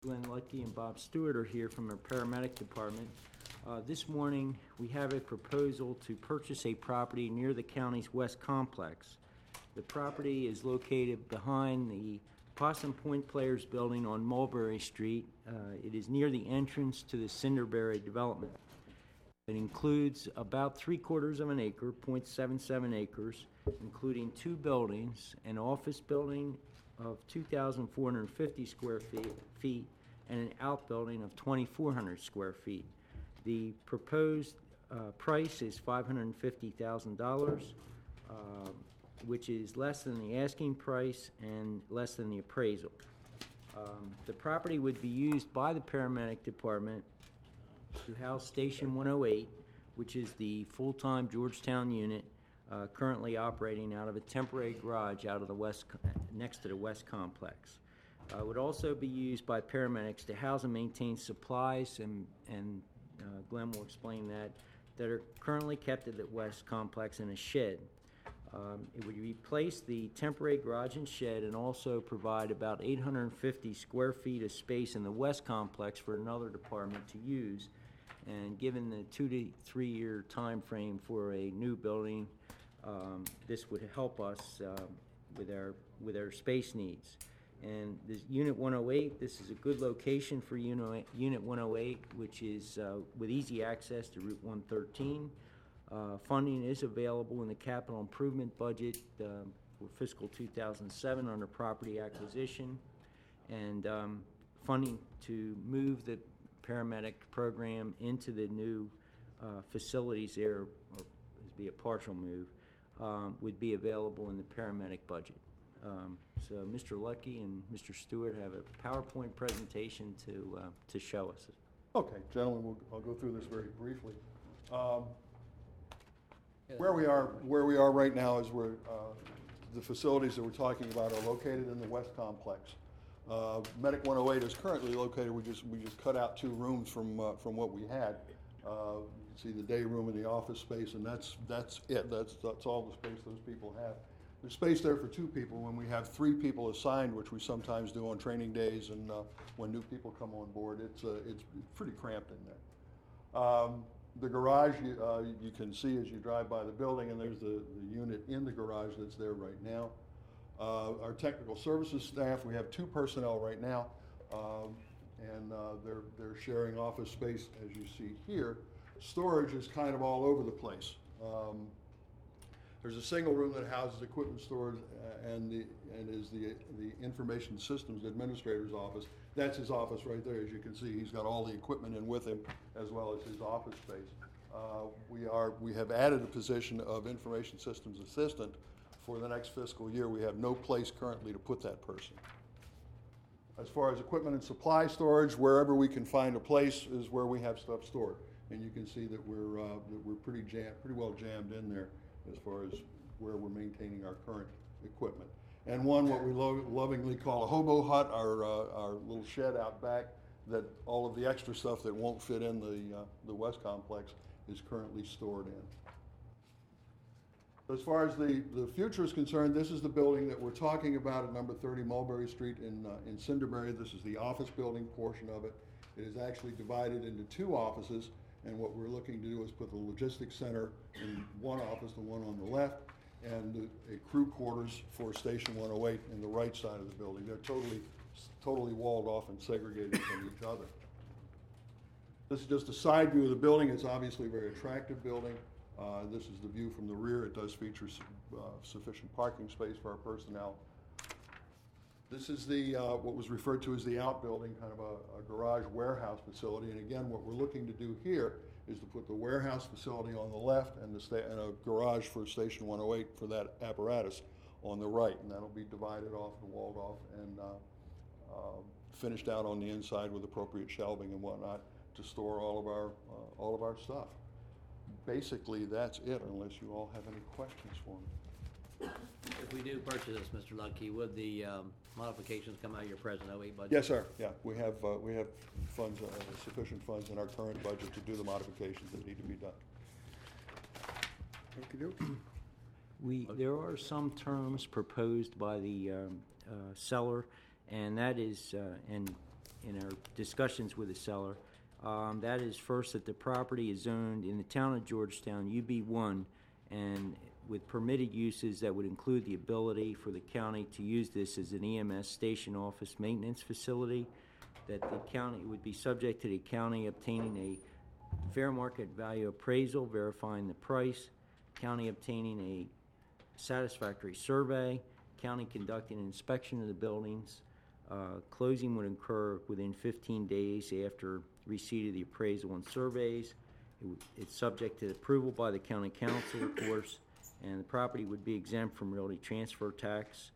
Glenn Lucky and Bob Stewart are here from our paramedic department. This morning, we have a proposal to purchase a property near the county's West Complex. The property is located behind the Possum Point Players Building on Mulberry Street. It is near the entrance to the Cinderberry development. It includes about 3/4 of an acre, 0.77 acres, including two buildings, an office building of 2,450 square feet and an outbuilding of 2,400 square feet. The proposed price is $550,000, which is less than the asking price and less than the appraisal. The property would be used by the paramedic department to house Station 108, which is the full-time Georgetown unit currently operating out of a temporary garage out of the next to the West Complex. It would also be used by paramedics to house and maintain supplies, and Glenn will explain that are currently kept at the West Complex in a shed. It would replace the temporary garage and shed and also provide about 850 square feet of space in the West Complex for another department to use. And given the 2 to 3 year time frame for a new building, this would help us with our space needs. And this Unit 108, this is a good location for Unit 108, which is with easy access to Route 113. Funding is available in the capital improvement budget for fiscal 2007 under property acquisition, and funding to move the paramedic program into the new facilities there, or be a partial move, would be available in the paramedic budget. So Mr. Lucky and Mr. Stewart have a PowerPoint presentation to show us. Okay, gentlemen, I'll go through this very briefly. Where we are right now is where the facilities that we're talking about are located in the West Complex. Medic 108 is currently located. We just cut out 2 rooms from what we had. You can see the day room and the office space, and that's it. That's all the space those people have. There's space there for 2 people when we have 3 people assigned, which we sometimes do on training days and when new people come on board. It's pretty cramped in there. The garage you can see as you drive by the building, and there's the unit in the garage that's there right now. Our technical services staff, we have 2 personnel right now, and they're sharing office space as you see here. Storage is kind of all over the place. There's a single room that houses equipment storage and is the information systems administrator's office. That's his office right there. As you can see, he's got all the equipment in with him as well as his office space. We have added a position of information systems assistant for the next fiscal year. We have no place currently to put that person. As far as equipment and supply storage, wherever we can find a place is where we have stuff stored. And you can see that we're pretty well jammed in there as far as where we're maintaining our current equipment. And what we lovingly call a hobo hut, our little shed out back, that all of the extra stuff that won't fit in the West Complex is currently stored in. As far as the future is concerned, this is the building that we're talking about at number 30 Mulberry Street in Cinderberry. This is the office building portion of it. It is actually divided into 2 offices, and what we're looking to do is put the logistics center in one office, the one on the left, and a crew quarters for Station 108 in the right side of the building. They're totally walled off and segregated from each other. This is just a side view of the building. It's obviously a very attractive building. This is the view from the rear. It does feature sufficient parking space for our personnel. This is what was referred to as the outbuilding, kind of a garage warehouse facility. And again, what we're looking to do here is to put the warehouse facility on the left and a garage for Station 108 for that apparatus on the right. And that'll be divided off and walled off and finished out on the inside with appropriate shelving and whatnot to store all of our stuff. Basically, that's it, unless you all have any questions for me. If we do purchase this, Mr. Lucky, would the modifications come out of your present 08 budget? Yes, sir. Yeah, we have funds, sufficient funds in our current budget to do the modifications that need to be done. There are some terms proposed by the seller, and that is, and in our discussions with the seller. That is first, that the property is owned in the town of Georgetown, UB1, and with permitted uses that would include the ability for the county to use this as an EMS station office maintenance facility, that the county would be subject to the county obtaining a fair market value appraisal, verifying the price, county obtaining a satisfactory survey, county conducting an inspection of the buildings. Closing would occur within 15 days after receipt of the appraisal and surveys. It's subject to approval by the county council, of course, and the property would be exempt from realty transfer tax.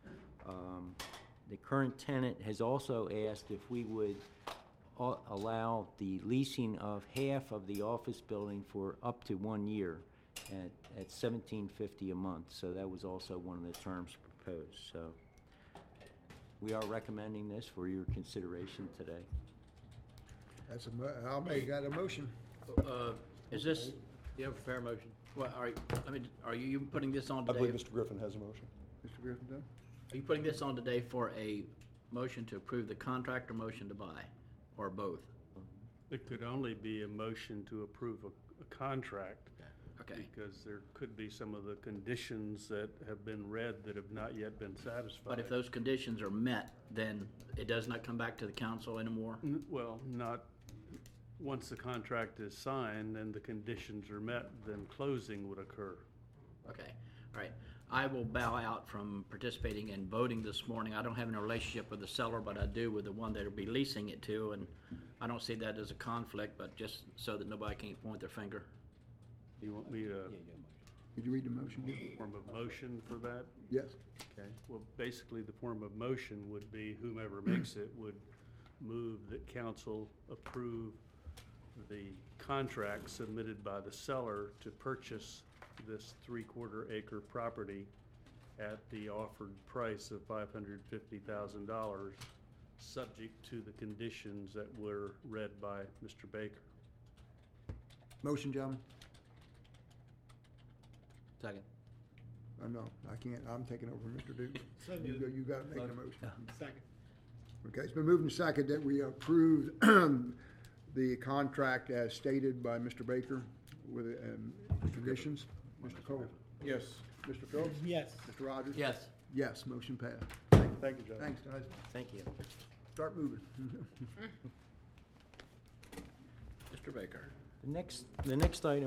The current tenant has also asked if we would allow the leasing of half of the office building for up to 1 year at $17.50 a month. So that was also one of the terms proposed. So we are recommending this for your consideration today. That's I'll make that a motion. Is this, you have a fair motion? Well, are you putting this on I today? believe Mr. Griffin has a motion. Mr. Griffin done? Are you putting this on today for a motion to approve the contract or motion to buy, or both? It could only be a motion to approve a contract, Okay, because there could be some of the conditions that have been read that have not yet been satisfied. but if those conditions are met, then it does not come back to the council anymore? Well, not, once the contract is signed and the conditions are met, then closing would occur. Okay, all right. I will bow out from participating in voting this morning. I don't have any relationship with the seller, but I do with the one that'll be leasing it to, and I don't see that as a conflict, but just so that nobody can't point their finger. You want me to Did you read the motion? form a motion for that? Yes. Okay, well, basically, the form of motion would be whomever makes it would move that council approve the contract submitted by the seller to purchase this 3/4 acre property at the offered price of $550,000, subject to the conditions that were read by Mr. Baker. Motion, gentlemen? Second. No, I can't. I'm taking over Mr. Duke. You got to make the motion. Second. Okay, it's been moved and seconded that we approve the contract as stated by Mr. Baker with conditions. Mr. Cole? Yes. Mr. Phillips? Yes. Mr. Rogers? Yes. Yes, motion passed. Thank you, Judge. Thanks, guys. Thank you. Start moving. Mr. Baker. The next item